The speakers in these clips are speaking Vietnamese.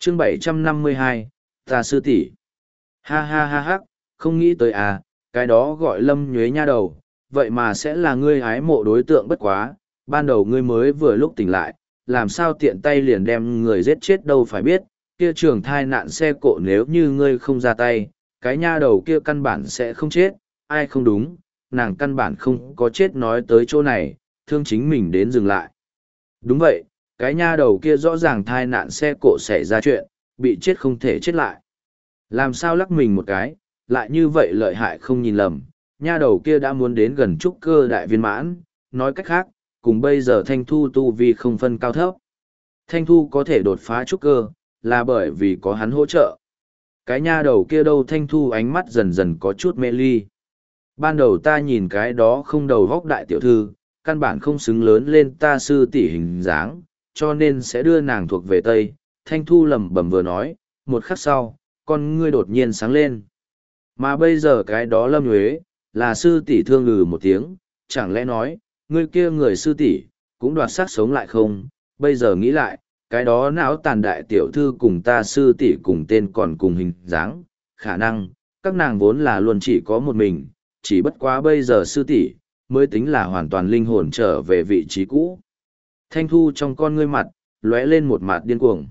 chương 752, ta sư tỷ. Ha ha ha ha, không nghĩ tới à, cái đó gọi Lâm Nhuế nha đầu, vậy mà sẽ là ngươi ái mộ đối tượng bất quá, ban đầu ngươi mới vừa lúc tỉnh lại, làm sao tiện tay liền đem người giết chết đâu phải biết, kia trường thai nạn xe cộ nếu như ngươi không ra tay, cái nha đầu kia căn bản sẽ không chết, ai không đúng, nàng căn bản không có chết nói tới chỗ này, thương chính mình đến dừng lại. Đúng vậy, cái nha đầu kia rõ ràng thai nạn xe cộ xảy ra chuyện, bị chết không thể chết lại. Làm sao lắc mình một cái, lại như vậy lợi hại không nhìn lầm, nha đầu kia đã muốn đến gần trúc cơ đại viên mãn, nói cách khác, cùng bây giờ Thanh Thu tu vi không phân cao thấp. Thanh Thu có thể đột phá trúc cơ, là bởi vì có hắn hỗ trợ. Cái nha đầu kia đâu Thanh Thu ánh mắt dần dần có chút mê ly. Ban đầu ta nhìn cái đó không đầu vóc đại tiểu thư, căn bản không xứng lớn lên ta sư tỷ hình dáng, cho nên sẽ đưa nàng thuộc về Tây. Thanh Thu lẩm bẩm vừa nói, một khắc sau, con ngươi đột nhiên sáng lên. Mà bây giờ cái đó Lâm Nhuế, là sư tỷ thương ngừ một tiếng, chẳng lẽ nói, ngươi kia người sư tỷ cũng đoạt xác sống lại không? Bây giờ nghĩ lại, cái đó não tàn đại tiểu thư cùng ta sư tỷ cùng tên còn cùng hình dáng, khả năng, các nàng vốn là luôn chỉ có một mình, chỉ bất quá bây giờ sư tỷ mới tính là hoàn toàn linh hồn trở về vị trí cũ. Thanh Thu trong con ngươi mặt, lóe lên một mặt điên cuồng.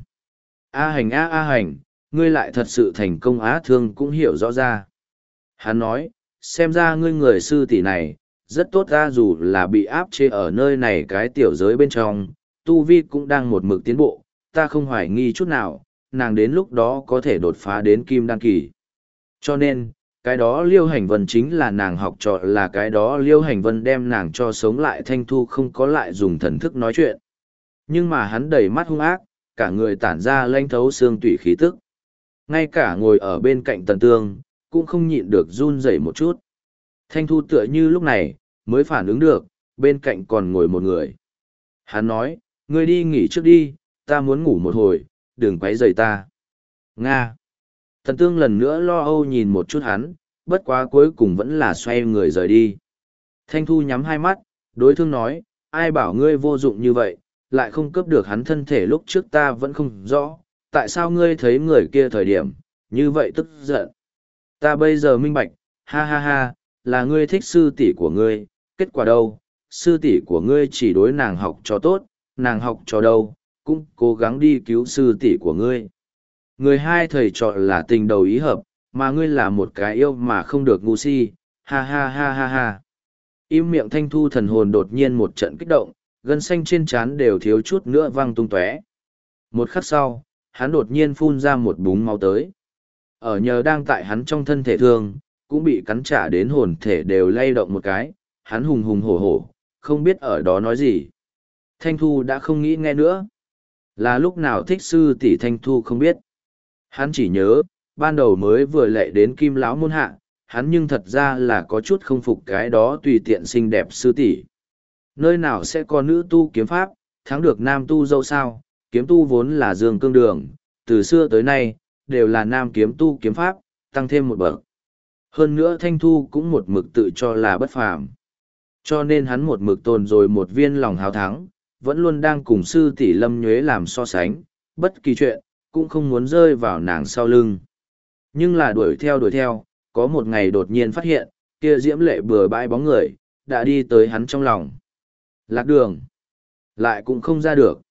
A hành a hành, ngươi lại thật sự thành công á thương cũng hiểu rõ ra. Hắn nói, xem ra ngươi người sư tỷ này, rất tốt ra dù là bị áp chế ở nơi này cái tiểu giới bên trong, tu vi cũng đang một mực tiến bộ, ta không hoài nghi chút nào, nàng đến lúc đó có thể đột phá đến kim đan kỳ. Cho nên, cái đó Liêu Hành Vân chính là nàng học trò là cái đó Liêu Hành Vân đem nàng cho sống lại Thanh Thu không có lại dùng thần thức nói chuyện. Nhưng mà hắn đầy mắt hung ác, cả người tản ra lanh thấu xương tủy khí tức. Ngay cả ngồi ở bên cạnh Tần Tương, cũng không nhịn được run rẩy một chút. Thanh Thu tựa như lúc này, mới phản ứng được, bên cạnh còn ngồi một người. Hắn nói, ngươi đi nghỉ trước đi, ta muốn ngủ một hồi, đừng quấy rầy ta. Nga. Tần Tương lần nữa lo âu nhìn một chút hắn, bất quá cuối cùng vẫn là xoay người rời đi. Thanh Thu nhắm hai mắt, đối thương nói, ai bảo ngươi vô dụng như vậy, lại không cướp được hắn thân thể lúc trước ta vẫn không rõ, tại sao ngươi thấy người kia thời điểm, như vậy tức giận. Ta bây giờ minh bạch, ha ha ha, là ngươi thích sư tỷ của ngươi, kết quả đâu, sư tỷ của ngươi chỉ đối nàng học cho tốt, nàng học cho đâu, cũng cố gắng đi cứu sư tỷ của ngươi. Người hai thầy trò là tình đầu ý hợp, mà ngươi là một cái yêu mà không được ngu si, ha ha ha ha ha. Im miệng Thanh Thu thần hồn đột nhiên một trận kích động, gân xanh trên trán đều thiếu chút nữa văng tung tóe. Một khắc sau, hắn đột nhiên phun ra một búng máu tới. Ở nhờ đang tại hắn trong thân thể thương, cũng bị cắn trả đến hồn thể đều lay động một cái, hắn hùng hùng hổ hổ, không biết ở đó nói gì. Thanh Thu đã không nghĩ nghe nữa. Là lúc nào thích sư tỷ Thanh Thu không biết. Hắn chỉ nhớ, ban đầu mới vừa lệ đến Kim Lão môn hạ, hắn nhưng thật ra là có chút không phục cái đó tùy tiện xinh đẹp sư tỷ. Nơi nào sẽ có nữ tu kiếm pháp, thắng được nam tu dâu sao, kiếm tu vốn là dương cương đường, từ xưa tới nay, đều là nam kiếm tu kiếm pháp, tăng thêm một bậc. Hơn nữa Thanh Thu cũng một mực tự cho là bất phàm. Cho nên hắn một mực tồn rồi một viên lòng hào thắng, vẫn luôn đang cùng sư tỷ Lâm Nhuế làm so sánh, bất kỳ chuyện, cũng không muốn rơi vào nàng sau lưng. Nhưng là đuổi theo, có một ngày đột nhiên phát hiện, kia diễm lệ bừa bãi bóng người, đã đi tới hắn trong lòng. Lạc đường, lại cũng không ra được.